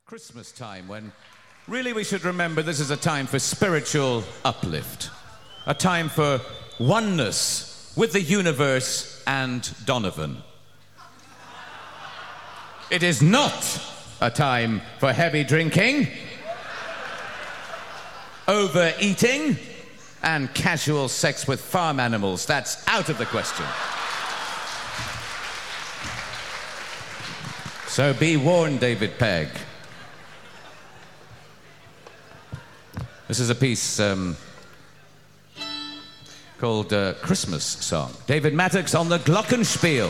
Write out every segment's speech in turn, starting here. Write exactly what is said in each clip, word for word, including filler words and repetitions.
Christmas time, when really we should remember this is a time for spiritual uplift, a time for oneness with the universe and Donovan. It is not a time for heavy drinking, overeating, and casual sex with farm animals. That's out of the question. So be warned, David Pegg. This is a piece um, called uh, Christmas Song. David Mattox on the Glockenspiel.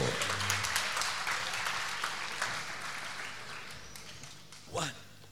One.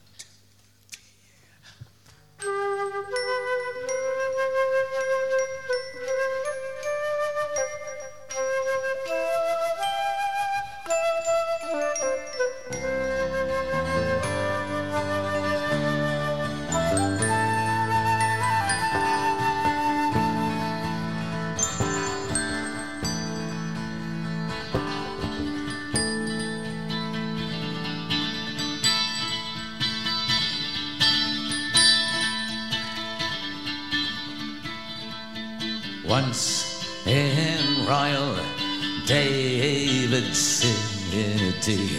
Once in Royal David City,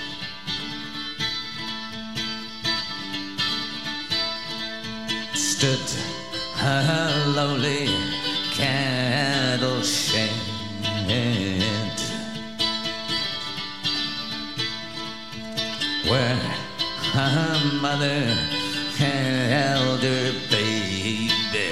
stood a lowly cattle shed, where a mother held her baby.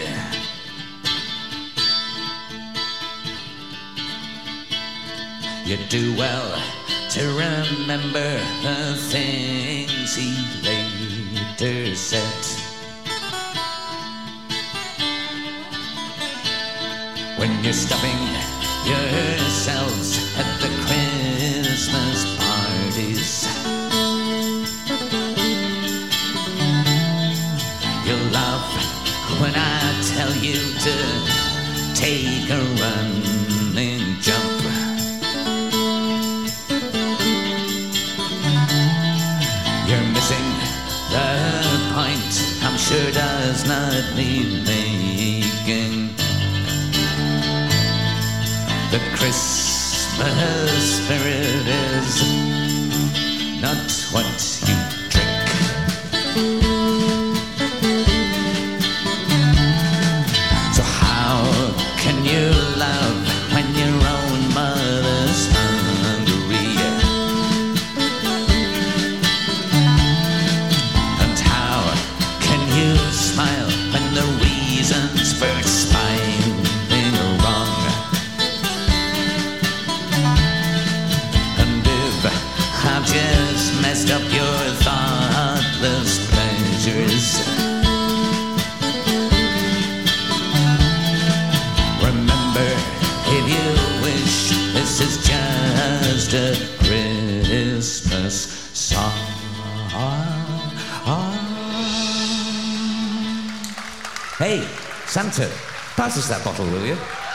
You do well to remember the things he later said. When you're stuffing yourselves at the Christmas parties, you'll laugh when I tell you to take a running jump. You're missing the point, I'm sure does not need making. The Christmas spirit is not what you drink. So how can you love when your own mother's hungry? And how can you smile when the reasons for smiling are wrong? I've just messed up your thoughtless pleasures. Remember, if you wish, this is just a Christmas song. Hey, Santa, pass us that bottle, will you?